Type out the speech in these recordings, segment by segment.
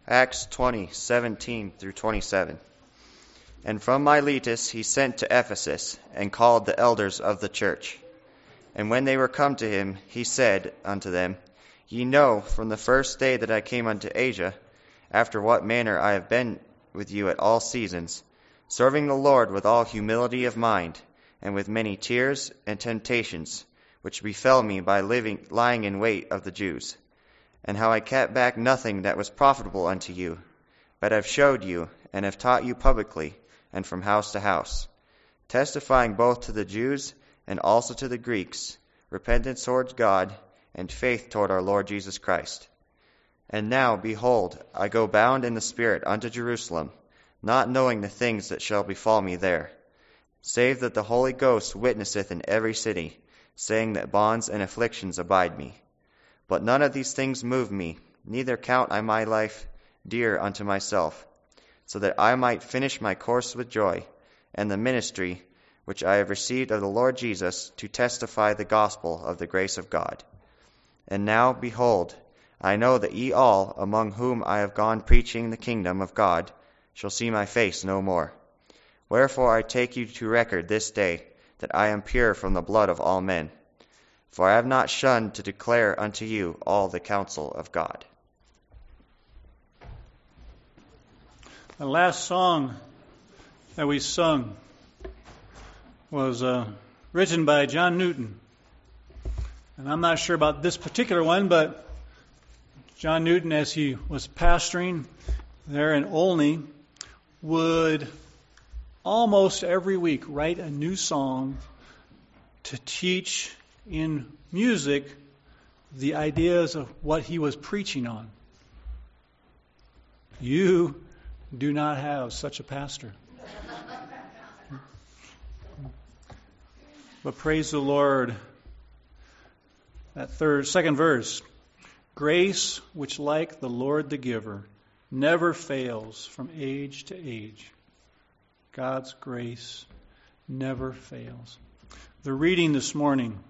Acts 20:17 through 27. And from Miletus he sent to Ephesus, and called the elders of the church. And when they were come to him, he said unto them, Ye know from the first day that I came unto Asia, after what manner I have been with you at all seasons, serving the Lord with all humility of mind, and with many tears and temptations, which befell me by lying in wait of the Jews, and how I kept back nothing that was profitable unto you, but have showed you, and have taught you publicly, and from house to house, testifying both to the Jews and also to the Greeks, repentance towards God, and faith toward our Lord Jesus Christ. And now, behold, I go bound in the Spirit unto Jerusalem, not knowing the things that shall befall me there, save that the Holy Ghost witnesseth in every city, saying that bonds and afflictions abide me. But none of these things move me, neither count I my life dear unto myself, so that I might finish my course with joy, and the ministry which I have received of the Lord Jesus, to testify the gospel of the grace of God. And now, behold, I know that ye all, among whom I have gone preaching the kingdom of God, shall see my face no more. Wherefore I take you to record this day, that I am pure from the blood of all men. For I have not shunned to declare unto you all the counsel of God. The last song that we sung was written by John Newton. And I'm not sure about this particular one, but John Newton, as he was pastoring there in Olney, would almost every week write a new song to teach in music the ideas of what he was preaching on. You do not have such a pastor. But praise the Lord. That second verse, grace which like the Lord the giver never fails from age to age. God's grace never fails. The reading this morning,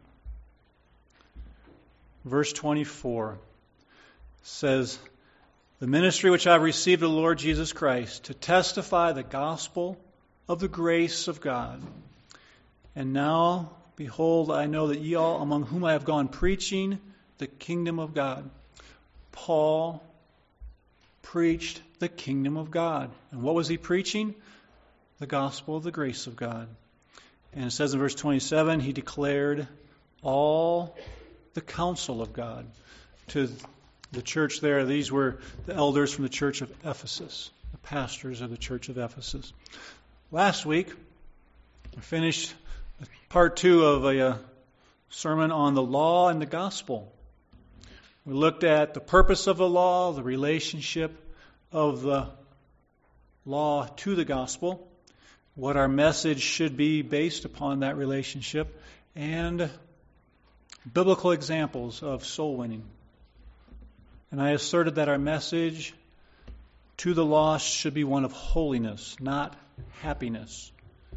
verse 24, says, the ministry which I have received of the Lord Jesus Christ, to testify the gospel of the grace of God. And now, behold, I know that ye all, among whom I have gone preaching the kingdom of God. Paul preached the kingdom of God. And what was he preaching? The gospel of the grace of God. And it says in verse 27, he declared all the counsel of God to the church there. These were the elders from the church of Ephesus, the pastors of the church of Ephesus. Last week, I finished part 2 of a sermon on the law and the gospel. We looked at the purpose of the law, the relationship of the law to the gospel, what our message should be based upon that relationship, and biblical examples of soul winning. And I asserted that our message to the lost should be one of holiness, not happiness.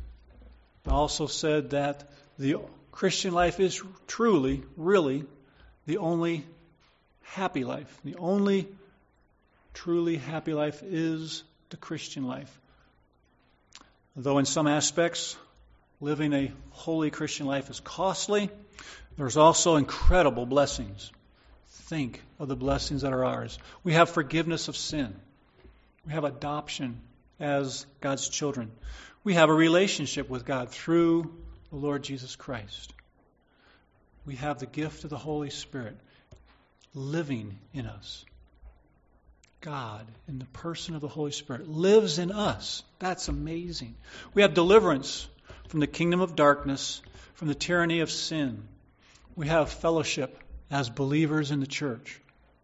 I also said that the Christian life is truly, really, the only happy life. The only truly happy life is the Christian life. Though in some aspects, living a holy Christian life is costly, there's also incredible blessings. Think of the blessings that are ours. We have forgiveness of sin. We have adoption as God's children. We have a relationship with God through the Lord Jesus Christ. We have the gift of the Holy Spirit living in us. God, in the person of the Holy Spirit, lives in us. That's amazing. We have deliverance from the kingdom of darkness, from the tyranny of sin. We have fellowship as believers in the church.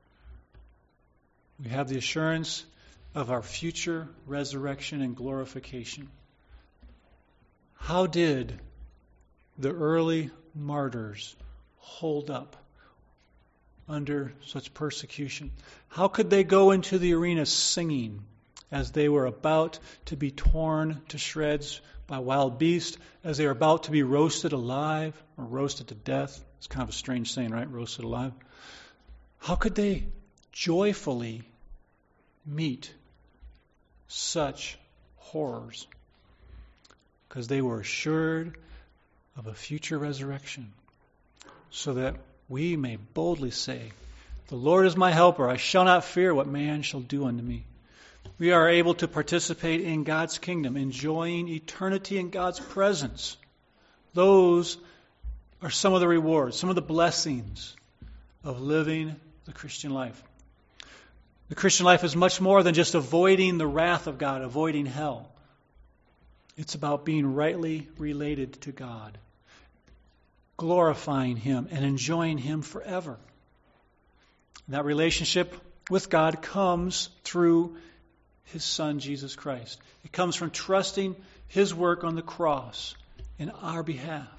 We have the assurance of our future resurrection and glorification. How did the early martyrs hold up under such persecution? How could they go into the arena singing as they were about to be torn to shreds by wild beasts, as they were about to be roasted alive or roasted to death? It's kind of a strange saying, right? Roasted alive. How could they joyfully meet such horrors because they were assured of a future resurrection, so that we may boldly say, "The Lord is my helper. I shall not fear what man shall do unto me." We are able to participate in God's kingdom, enjoying eternity in God's presence. Those are some of the rewards, some of the blessings of living the Christian life. The Christian life is much more than just avoiding the wrath of God, avoiding hell. It's about being rightly related to God, glorifying Him and enjoying Him forever. And that relationship with God comes through His Son, Jesus Christ. It comes from trusting His work on the cross in our behalf.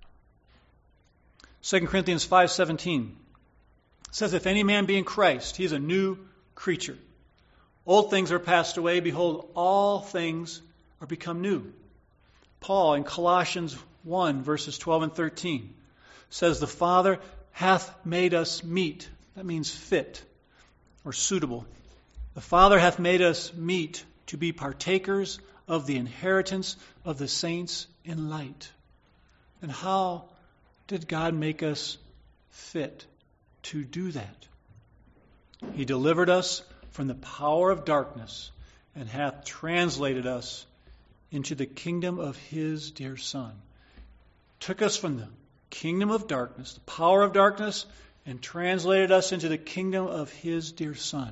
2 Corinthians 5:17 says, "If any man be in Christ, he is a new creature. Old things are passed away. Behold, all things are become new." Paul in Colossians 1, verses 12 and 13 says, "The Father hath made us meet." That means fit or suitable. "The Father hath made us meet to be partakers of the inheritance of the saints in light." And how did God make us fit to do that? He delivered us from the power of darkness and hath translated us into the kingdom of His dear Son. Took us from the kingdom of darkness, the power of darkness, and translated us into the kingdom of His dear Son.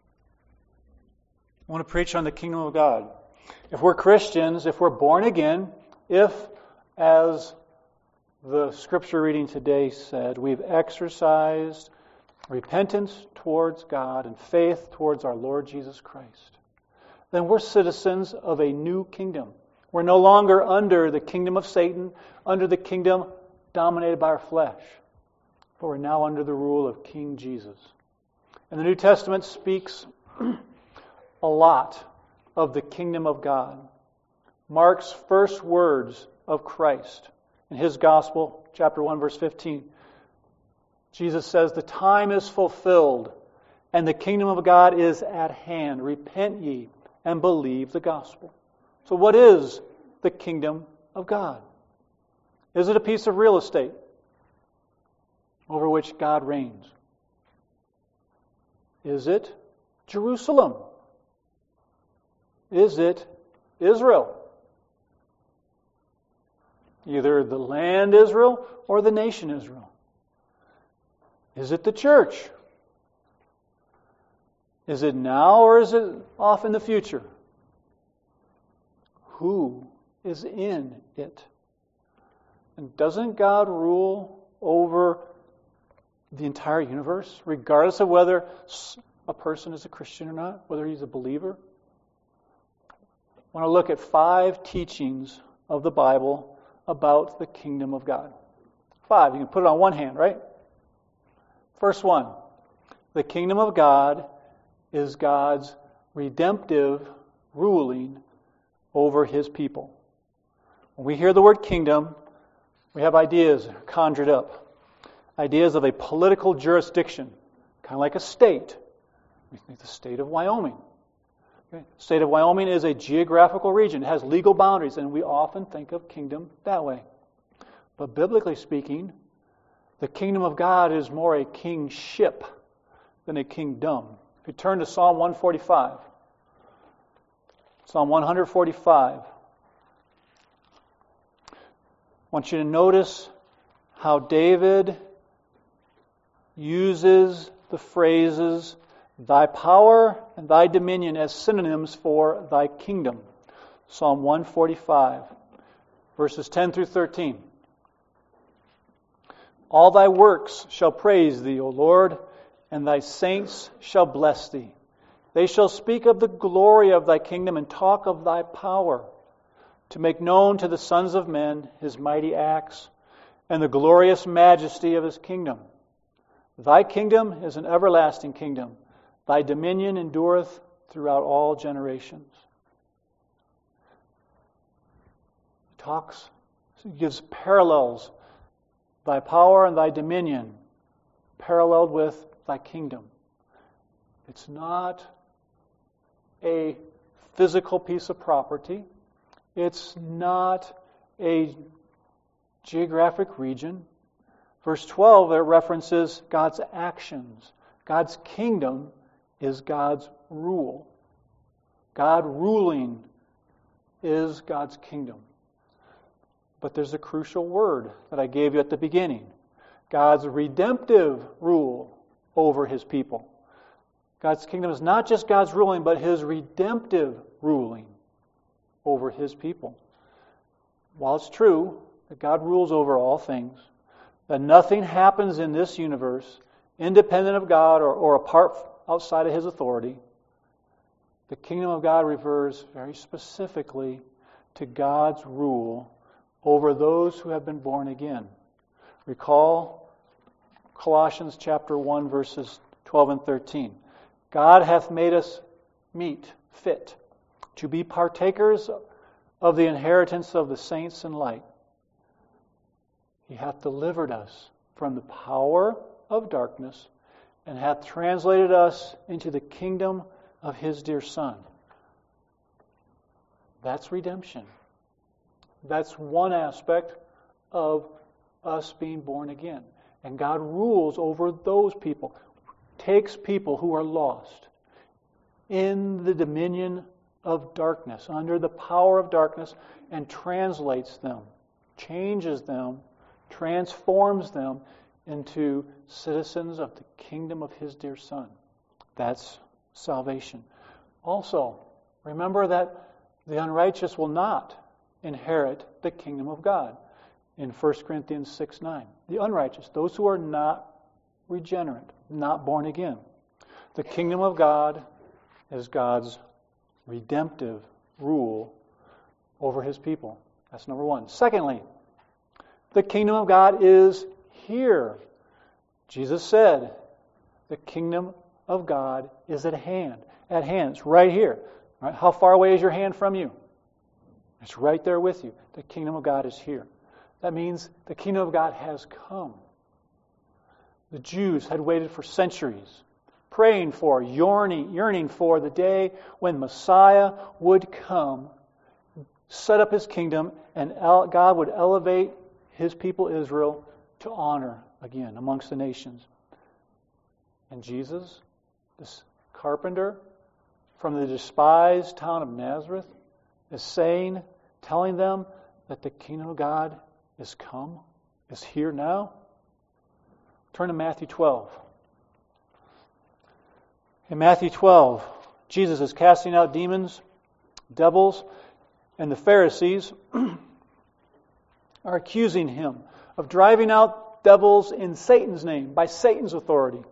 I want to preach on the kingdom of God. If we're Christians, if we're born again, if, as the scripture reading today said, we've exercised repentance towards God and faith towards our Lord Jesus Christ, then we're citizens of a new kingdom. We're no longer under the kingdom of Satan, under the kingdom dominated by our flesh, but we're now under the rule of King Jesus. And the New Testament speaks a lot of the kingdom of God. Mark's first words of Christ in His gospel, chapter 1, verse 15. Jesus says, "The time is fulfilled, and the kingdom of God is at hand. Repent ye and believe the gospel." So what is the kingdom of God? Is it a piece of real estate over which God reigns? Is it Jerusalem? Is it Israel? Either the land Israel or the nation Israel. Is it the church? Is it now or is it off in the future? Who is in it? And doesn't God rule over the entire universe, regardless of whether a person is a Christian or not, whether he's a believer? I want to look at 5 teachings of the Bible about the kingdom of God. 5. You can put it on one hand, right? First one. The kingdom of God is God's redemptive ruling over His people. When we hear the word kingdom, we have ideas conjured up. Ideas of a political jurisdiction, kind of like a state. We think the state of Wyoming. Okay? The state of Wyoming is a geographical region. It has legal boundaries, and we often think of kingdom that way. But biblically speaking, the kingdom of God is more a kingship than a kingdom. If you turn to Psalm 145, Psalm 145, I want you to notice how David uses the phrases "thy power" and "thy dominion" as synonyms for "thy kingdom." Psalm 145, verses 10 through 13. "All thy works shall praise thee, O Lord, and thy saints shall bless thee. They shall speak of the glory of thy kingdom and talk of thy power, to make known to the sons of men His mighty acts and the glorious majesty of His kingdom. Thy kingdom is an everlasting kingdom. Thy dominion endureth throughout all generations." He gives parallels. Thy power and thy dominion paralleled with thy kingdom. It's not a physical piece of property. It's not a geographic region. Verse 12 there references God's actions. God's kingdom is God's rule. God ruling is God's kingdom. But there's a crucial word that I gave you at the beginning. God's redemptive rule over His people. God's kingdom is not just God's ruling, but His redemptive ruling over His people. While it's true that God rules over all things, that nothing happens in this universe independent of God or apart outside of His authority, the kingdom of God refers very specifically to God's rule over those who have been born again. Recall Colossians chapter 1, verses 12 and 13. God hath made us meet, fit, to be partakers of the inheritance of the saints in light. He hath delivered us from the power of darkness and hath translated us into the kingdom of His dear Son. That's redemption. That's one aspect of us being born again. And God rules over those people, takes people who are lost in the dominion of darkness, under the power of darkness, and translates them, changes them, transforms them into citizens of the kingdom of His dear Son. That's salvation. Also, remember that the unrighteous will not inherit the kingdom of God. In 1 Corinthians 6:9. The unrighteous, those who are not regenerate, not born again. The kingdom of God is God's redemptive rule over His people. That's number one. Secondly, the kingdom of God is here. Jesus said, the kingdom of God is at hand. At hand. It's right here. Right? How far away is your hand from you? It's right there with you. The kingdom of God is here. That means the kingdom of God has come. The Jews had waited for centuries, praying for, yearning for the day when Messiah would come, set up His kingdom, and God would elevate His people Israel to honor again amongst the nations. And Jesus, this carpenter from the despised town of Nazareth, is telling them that the kingdom of God is come, is here now. Turn to Matthew 12. In Matthew 12, Jesus is casting out demons, devils, and the Pharisees are accusing Him of driving out devils in Satan's name, by Satan's authority.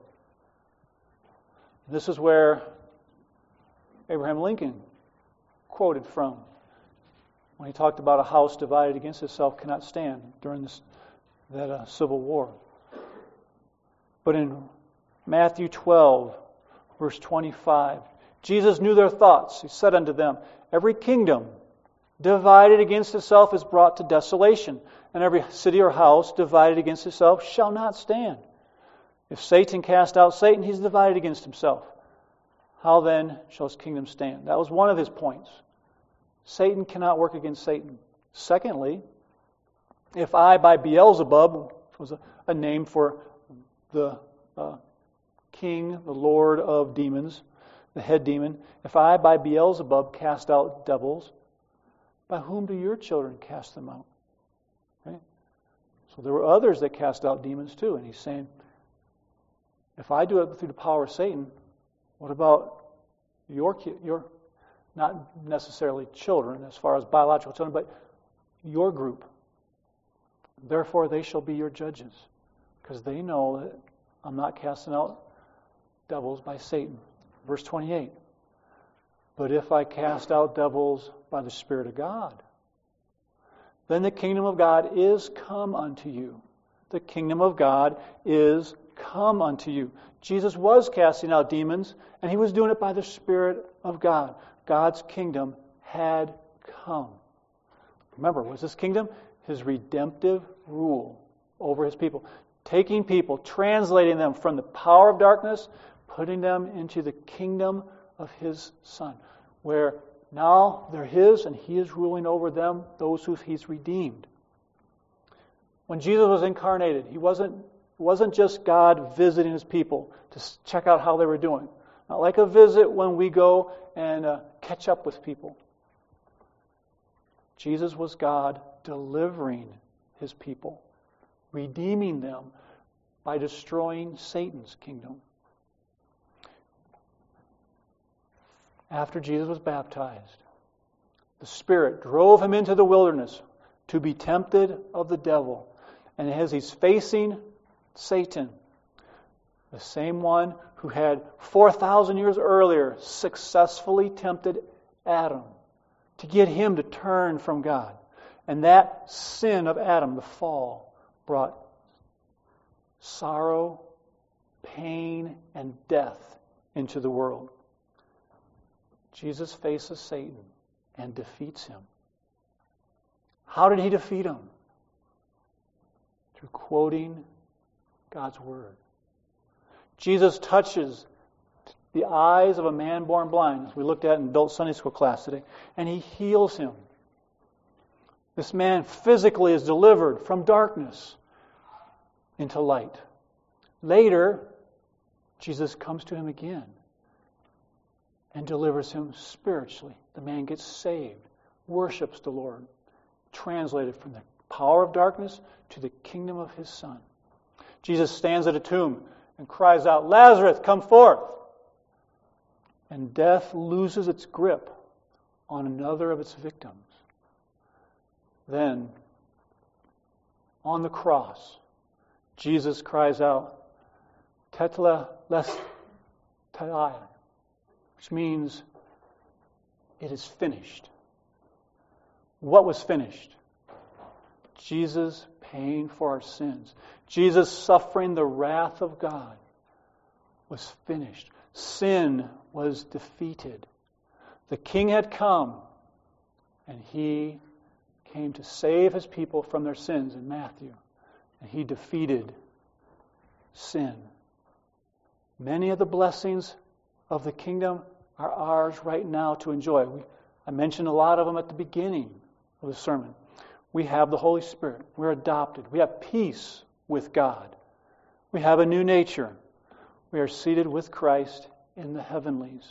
This is where Abraham Lincoln quoted from when he talked about a house divided against itself cannot stand during that Civil War. But in Matthew 12, verse 25, Jesus knew their thoughts. He said unto them, every kingdom divided against itself is brought to desolation, and every city or house divided against itself shall not stand. If Satan cast out Satan, he's divided against himself. How then shall his kingdom stand? That was one of his points. Satan cannot work against Satan. Secondly, if I by Beelzebub, which was a name for the king, the lord of demons, the head demon, if I by Beelzebub cast out devils, by whom do your children cast them out? Right? So there were others that cast out demons too. And he's saying, if I do it through the power of Satan, what about your not necessarily children as far as biological children, but your group? Therefore they shall be your judges, because they know that I'm not casting out devils by Satan. Verse 28. But if I cast out devils by the Spirit of God, then the kingdom of God is come unto you. The kingdom of God is come unto you. Jesus was casting out demons, and He was doing it by the Spirit of God. God's kingdom had come. Remember, what's His kingdom? His redemptive rule over His people. Taking people, translating them from the power of darkness, putting them into the kingdom of His Son. where now they're His and He is ruling over them, those who He's redeemed. When Jesus was incarnated, He wasn't just God visiting His people to check out how they were doing. Not like a visit when we go and catch up with people. Jesus was God delivering His people, redeeming them by destroying Satan's kingdom. After Jesus was baptized, the Spirit drove Him into the wilderness to be tempted of the devil. And as He's facing Satan, the same one who had 4,000 years earlier successfully tempted Adam to get him to turn from God. And that sin of Adam, the fall, brought sorrow, pain, and death into the world. Jesus faces Satan and defeats him. How did He defeat him? Through quoting God's Word. Jesus touches the eyes of a man born blind, as we looked at in adult Sunday school class today, and He heals him. This man physically is delivered from darkness into light. Later, Jesus comes to him again and delivers him spiritually. The man gets saved, worships the Lord, translated from the power of darkness to the kingdom of His Son. Jesus stands at a tomb and cries out, "Lazarus, come forth!" And death loses its grip on another of its victims. Then, on the cross, Jesus cries out, "Tetelestai," which means it is finished. What was finished? Jesus paying for our sins. Jesus suffering the wrath of God was finished. Sin was defeated. The King had come, and He came to save His people from their sins in Matthew. And He defeated sin. Many of the blessings of the kingdom are ours right now to enjoy. I mentioned a lot of them at the beginning of the sermon. We have the Holy Spirit. We're adopted. We have peace with God. We have a new nature. We are seated with Christ in the heavenlies.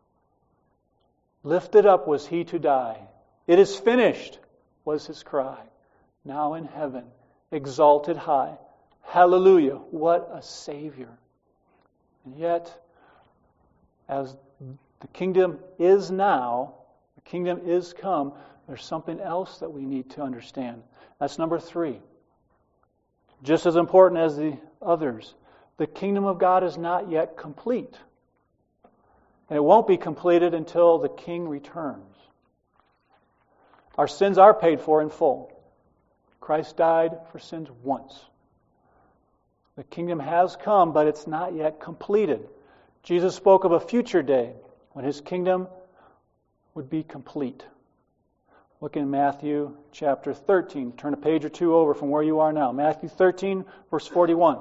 Lifted up was He to die. It is finished was His cry. Now in heaven, exalted high. Hallelujah, what a Savior. And yet, as the kingdom is now, the kingdom is come, there's something else that we need to understand. That's number 3. Just as important as the others, the kingdom of God is not yet complete. And it won't be completed until the King returns. Our sins are paid for in full. Christ died for sins once. The kingdom has come, but it's not yet completed. Jesus spoke of a future day when His kingdom would be complete. Look in Matthew chapter 13. Turn a page or two over from where you are now. Matthew 13, verse 41.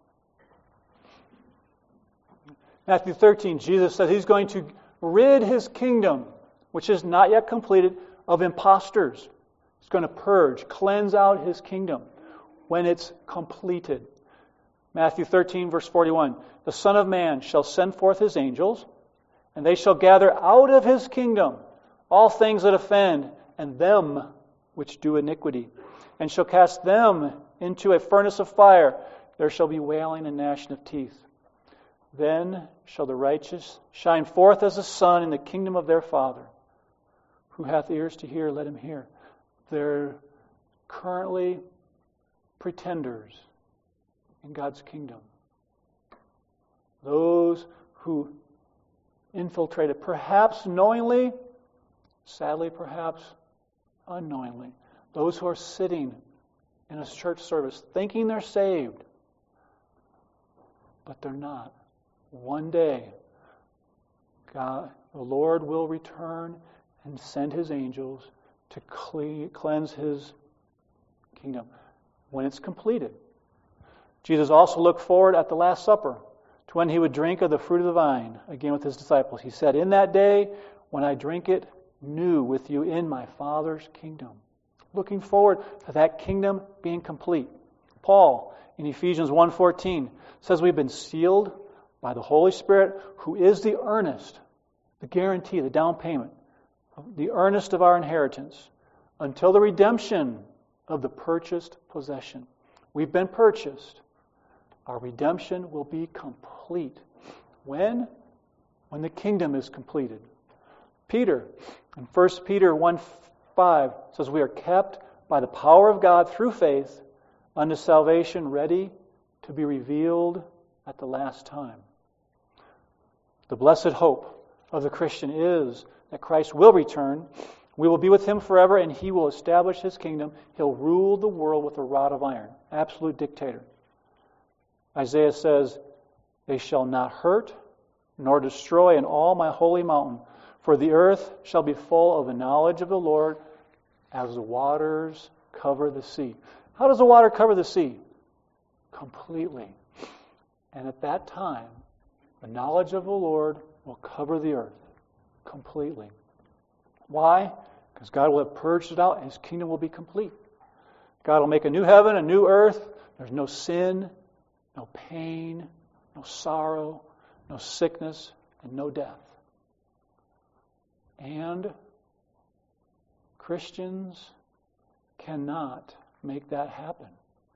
Matthew 13, Jesus says He's going to rid His kingdom, which is not yet completed, of impostors. He's going to purge, cleanse out His kingdom when it's completed. Matthew 13, verse 41. The Son of Man shall send forth His angels, and they shall gather out of His kingdom all things that offend, and them which do iniquity, and shall cast them into a furnace of fire. There shall be wailing and gnashing of teeth. Then shall the righteous shine forth as the sun in the kingdom of their Father. Who hath ears to hear, let him hear. They're currently pretenders in God's kingdom. Those who infiltrated, perhaps knowingly, sadly perhaps unknowingly. Those who are sitting in a church service thinking they're saved, but they're not. One day, God, the Lord will return and send His angels to cleanse His kingdom when it's completed. Jesus also looked forward at the Last Supper to when He would drink of the fruit of the vine again with His disciples. He said, "In that day, when I drink it new with you in my Father's kingdom. Looking forward to that kingdom being complete. Paul, in Ephesians 1:14, says we've been sealed by the Holy Spirit, who is the earnest, the guarantee, the down payment, the earnest of our inheritance, until the redemption of the purchased possession. We've been purchased. Our redemption will be complete. When? When the kingdom is completed. Peter, in 1 Peter 1:5, says we are kept by the power of God through faith unto salvation, ready to be revealed at the last time. The blessed hope of the Christian is that Christ will return. We will be with Him forever, and He will establish His kingdom. He'll rule the world with a rod of iron. Absolute dictator. Isaiah says, they shall not hurt nor destroy in all my holy mountain, for the earth shall be full of the knowledge of the Lord as the waters cover the sea. How does the water cover the sea? Completely. And at that time, the knowledge of the Lord will cover the earth completely. Why? Because God will have purged it out and His kingdom will be complete. God will make a new heaven, a new earth. There's no sin, no pain, no sorrow, no sickness, and no death. And Christians cannot make that happen.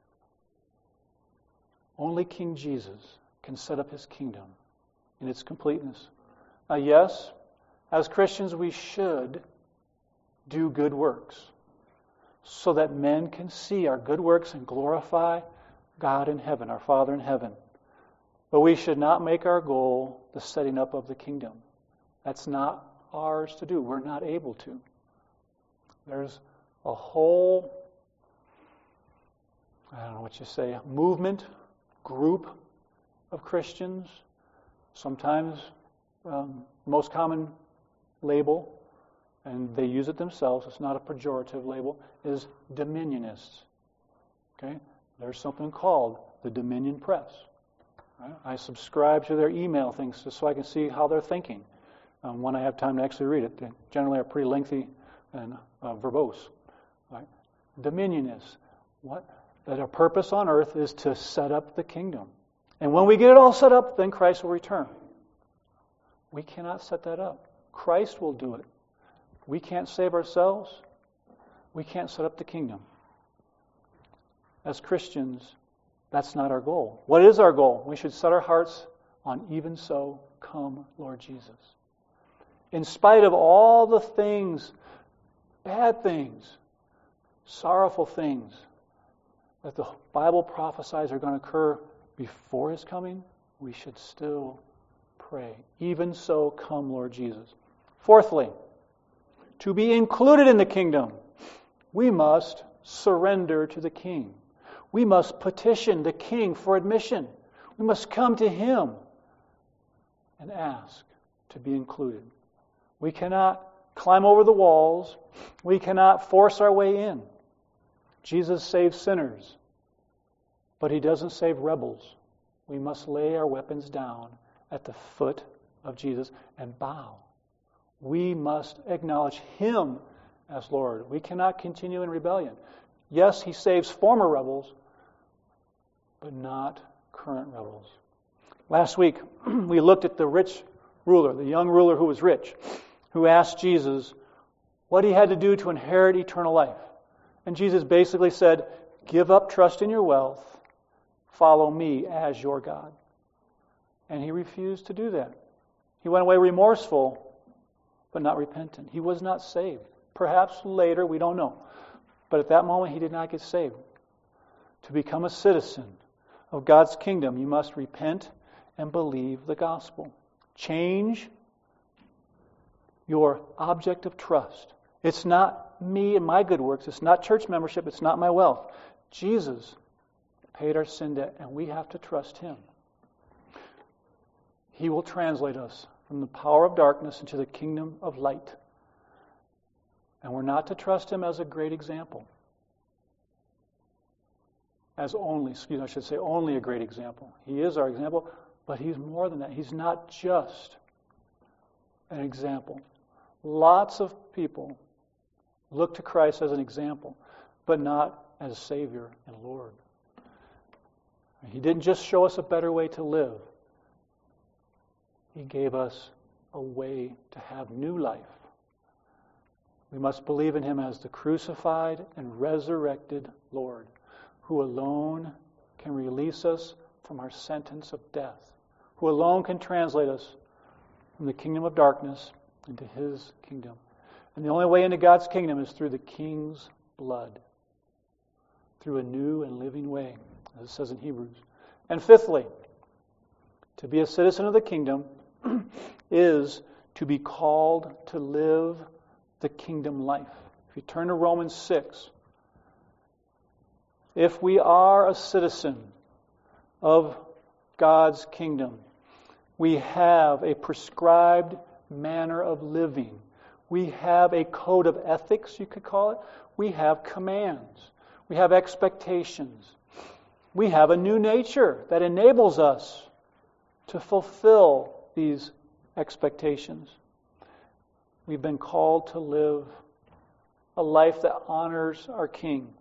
Only King Jesus can set up His kingdom in its completeness. Now, yes, as Christians we should do good works so that men can see our good works and glorify God in heaven, our Father in heaven. But we should not make our goal the setting up of the kingdom. That's not ours to do. We're not able to. There's a whole, I don't know what you say, movement, group of Christians. Sometimes most common label, and they use it themselves, it's not a pejorative label, is dominionists. Okay? There's something called the Dominion Press. Right? I subscribe to their email things just so I can see how they're thinking when I have time to actually read it. They generally are pretty lengthy and verbose. Right? Dominionists. What? That our purpose on earth is to set up the kingdom. And when we get it all set up, then Christ will return. We cannot set that up. Christ will do it. We can't save ourselves. We can't set up the kingdom. As Christians, that's not our goal. What is our goal? We should set our hearts on even so, come, Lord Jesus. In spite of all the things, bad things, sorrowful things that the Bible prophesies are going to occur before His coming, we should still pray. Even so, come, Lord Jesus. Fourthly, to be included in the kingdom, we must surrender to the King. We must petition the King for admission. We must come to Him and ask to be included. We cannot climb over the walls. We cannot force our way in. Jesus saves sinners, but He doesn't save rebels. We must lay our weapons down at the foot of Jesus and bow. We must acknowledge Him as Lord. We cannot continue in rebellion. Yes, He saves former rebels, but not current rebels. Last week, we looked at the rich ruler, the young ruler who was rich, who asked Jesus what he had to do to inherit eternal life. And Jesus basically said, give up trust in your wealth, follow me as your God. And he refused to do that. He went away remorseful, but not repentant. He was not saved. Perhaps later, we don't know. But at that moment, he did not get saved. To become a citizen of God's kingdom, you must repent and believe the gospel. Change your object of trust. It's not me and my good works. It's not church membership. It's not my wealth. Jesus paid our sin debt, and we have to trust Him. He will translate us from the power of darkness into the kingdom of light. And we're not to trust Him as a great example. Only a great example. He is our example, but He's more than that. He's not just an example. Lots of people look to Christ as an example, but not as Savior and Lord. He didn't just show us a better way to live. He gave us a way to have new life. We must believe in Him as the crucified and resurrected Lord, who alone can release us from our sentence of death, who alone can translate us from the kingdom of darkness into His kingdom. And the only way into God's kingdom is through the King's blood, through a new and living way, as it says in Hebrews. And fifthly, to be a citizen of the kingdom is to be called to live the kingdom life. If you turn to Romans 6, if we are a citizen of God's kingdom, we have a prescribed manner of living. We have a code of ethics, you could call it. We have commands. We have expectations. We have a new nature that enables us to fulfill these expectations. We've been called to live a life that honors our King.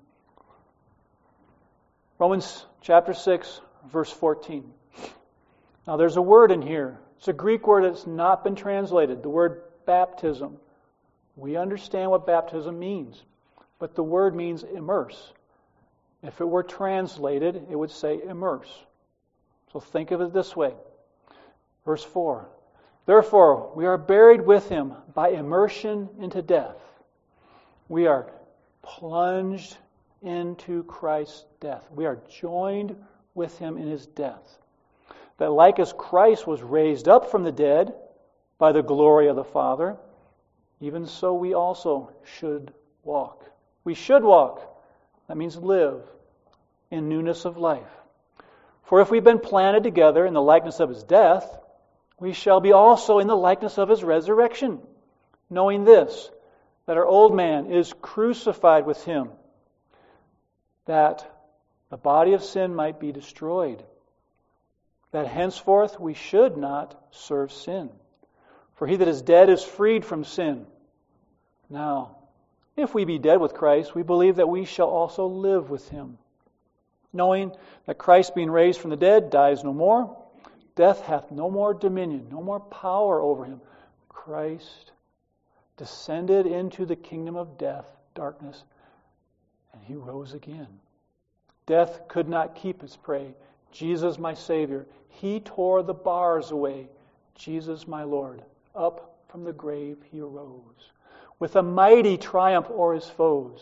Romans chapter 6, verse 14. Now there's a word in here. It's a Greek word that's not been translated, the word baptism. We understand what baptism means, but the word means immerse. If it were translated, it would say immerse. So think of it this way. Verse 4. Therefore, we are buried with Him by immersion into death. We are plunged into Christ's death. We are joined with Him in His death. That like as Christ was raised up from the dead by the glory of the Father, even so we also should walk. We should walk. That means live in newness of life. For if we've been planted together in the likeness of His death, we shall be also in the likeness of His resurrection, knowing this, that our old man is crucified with Him, that the body of sin might be destroyed, that henceforth we should not serve sin. For he that is dead is freed from sin. Now, if we be dead with Christ, we believe that we shall also live with Him, knowing that Christ being raised from the dead dies no more, death hath no more dominion, no more power over him. Christ descended into the kingdom of death, darkness, and He rose again. Death could not keep its prey. Jesus, my Savior, He tore the bars away. Jesus, my Lord, up from the grave He arose, with a mighty triumph o'er His foes.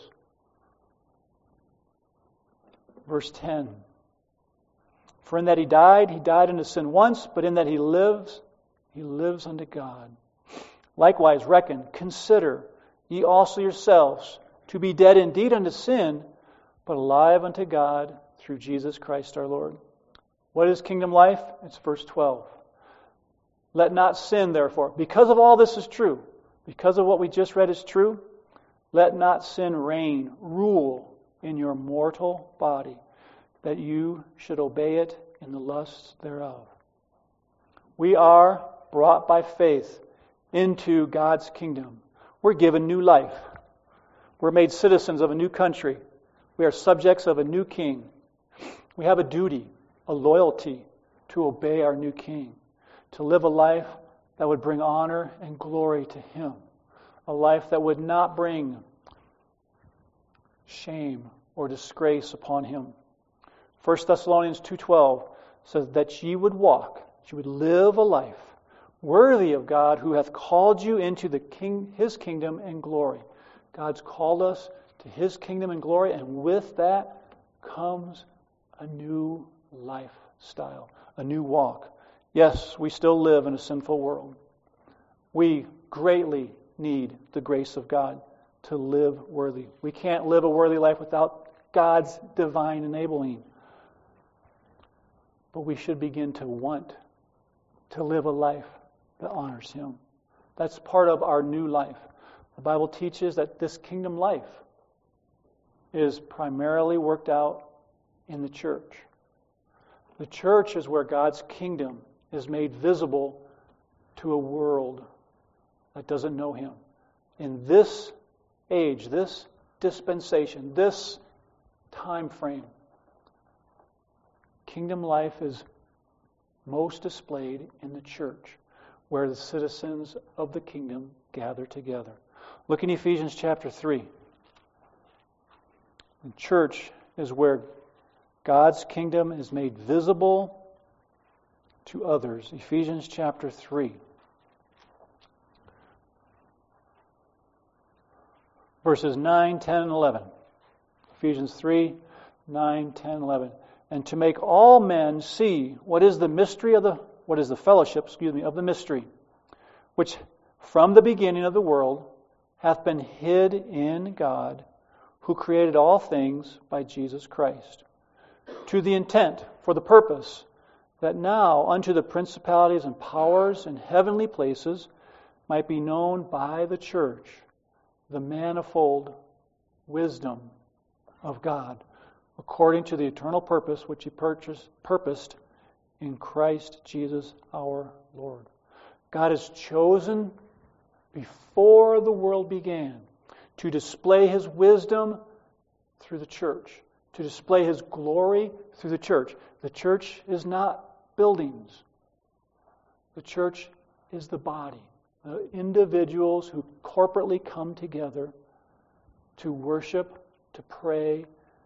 Verse 10. For in that He died unto sin once, but in that He lives unto God. Likewise reckon, consider ye also yourselves to be dead indeed unto sin, but alive unto God through Jesus Christ our Lord. What is kingdom life? It's verse 12. Let not sin, therefore, because of all this is true, because of what we just read is true, let not sin reign, rule in your mortal body, that you should obey it in the lusts thereof. We are brought by faith into God's kingdom. We're given new life. We're made citizens of a new country. We are subjects of a new king. We have a duty, a loyalty to obey our new king, to live a life that would bring honor and glory to Him, a life that would not bring shame or disgrace upon Him. 1 Thessalonians 2:12 says that ye would walk, that you would live a life worthy of God who hath called you into His kingdom and glory. God's called us to His kingdom and glory, and with that comes a new lifestyle, a new walk. Yes, we still live in a sinful world. We greatly need the grace of God to live worthy. We can't live a worthy life without God's divine enabling. But we should begin to want to live a life that honors Him. That's part of our new life. The Bible teaches that this kingdom life is primarily worked out in the church. The church is where God's kingdom is made visible to a world that doesn't know Him. in this age, this dispensation, this time frame, kingdom life is most displayed in the church, where the citizens of the kingdom gather together. Look in Ephesians chapter 3. The church is where God's kingdom is made visible to others. Ephesians chapter 3. Verses 9, 10, and 11. Ephesians 3, 9, 10, 11. And to make all men see what is the fellowship of the mystery, which from the beginning of the world hath been hid in God, who created all things by Jesus Christ, to the intent, for the purpose, that now unto the principalities and powers in heavenly places might be known by the church the manifold wisdom of God, according to the eternal purpose which He purposed in Christ Jesus our Lord. God has chosen before the world began to display His wisdom through the church, to display His glory through the church. The church is not buildings. The church is the body, the individuals who corporately come together to worship, to pray,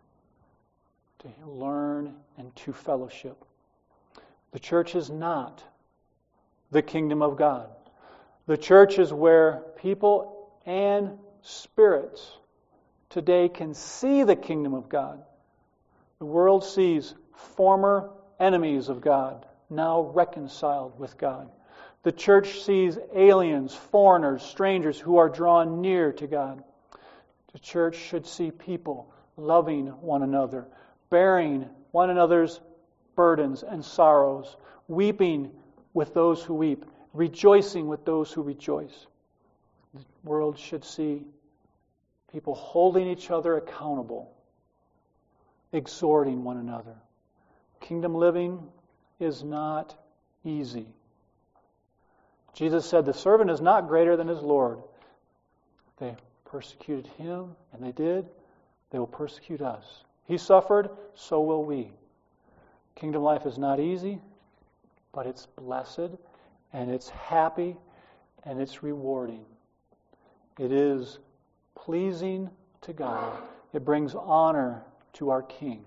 to learn, and to fellowship. The church is not the kingdom of God. The church is where people and spirits today can see the kingdom of God. The world sees former enemies of God now reconciled with God. The church sees aliens, foreigners, strangers who are drawn near to God. The church should see people loving one another, bearing one another's burdens and sorrows, weeping with those who weep, rejoicing with those who rejoice. The world should see people holding each other accountable, exhorting one another. Kingdom living is not easy. Jesus said, the servant is not greater than his Lord. They persecuted Him, and they did. They will persecute us. He suffered, so will we. Kingdom life is not easy, but it's blessed, and it's happy, and it's rewarding. It is pleasing to God. It brings honor to our King.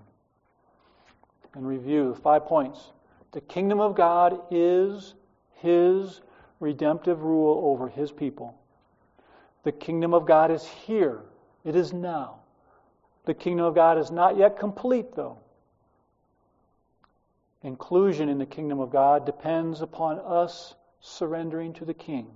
In review, 5 points. The kingdom of God is His redemptive rule over His people. The kingdom of God is here. It is now. The kingdom of God is not yet complete, though. Inclusion in the kingdom of God depends upon us surrendering to the King.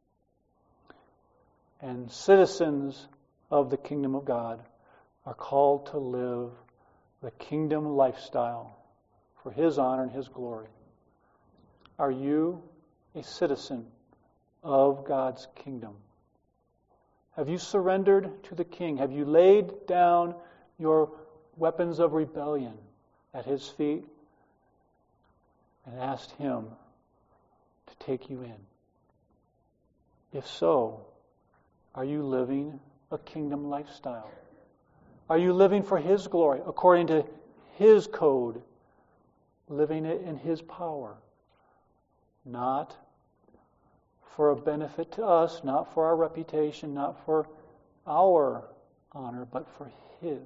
And citizens of the kingdom of God are called to live the kingdom lifestyle for His honor and His glory. Are you a citizen of God's kingdom? Have you surrendered to the King? Have you laid down your weapons of rebellion at His feet and asked Him to take you in? If so, are you living a kingdom lifestyle? Are you living for His glory, according to His code, living it in His power? Not for a benefit to us, not for our reputation, not for our honor, but for His.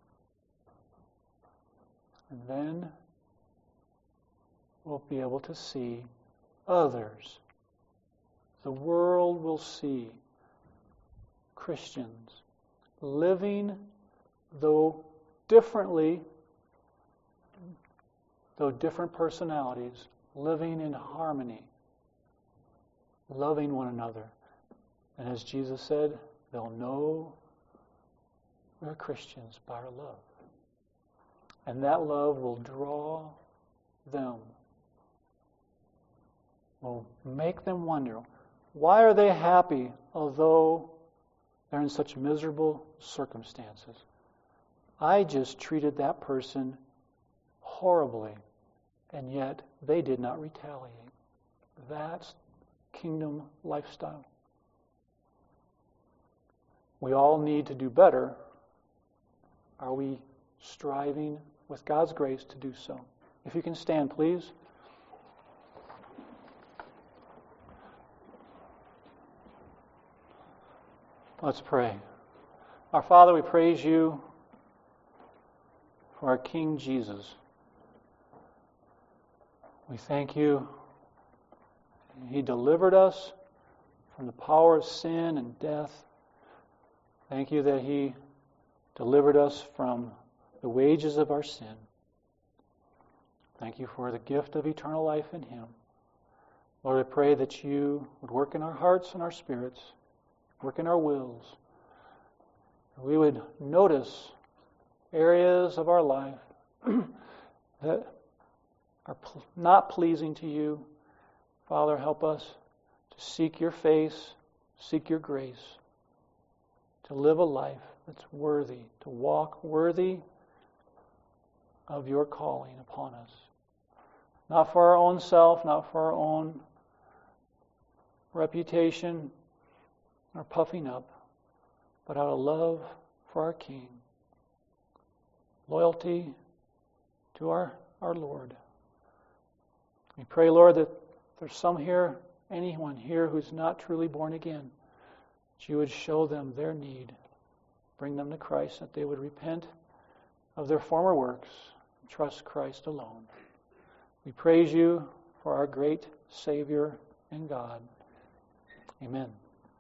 And then we'll be able to see others. The world will see Christians living, though differently, though different personalities, living in harmony, loving one another. And as Jesus said, they'll know we're Christians by our love. And that love will draw them, will make them wonder, why are they happy although they're in such miserable circumstances? I just treated that person horribly, and yet they did not retaliate. That's kingdom lifestyle. we all need to do better. Are we striving with God's grace to do so? If you can stand, please. Let's pray. Our Father, we praise you for our King Jesus. We thank you. He delivered us from the power of sin and death. Thank you that He delivered us from the wages of our sin. Thank you for the gift of eternal life in Him. Lord, I pray that you would work in our hearts and our spirits, work in our wills. We would notice areas of our life that are not pleasing to you. Father, help us to seek your face, seek your grace, to live a life that's worthy, to walk worthy of your calling upon us. Not for our own self, not for our own reputation or puffing up, but out of love for our King. Loyalty to our Lord. We pray, Lord, that there's anyone here who's not truly born again, that you would show them their need. Bring them to Christ, that they would repent of their former works and trust Christ alone. We praise you for our great Savior and God. Amen.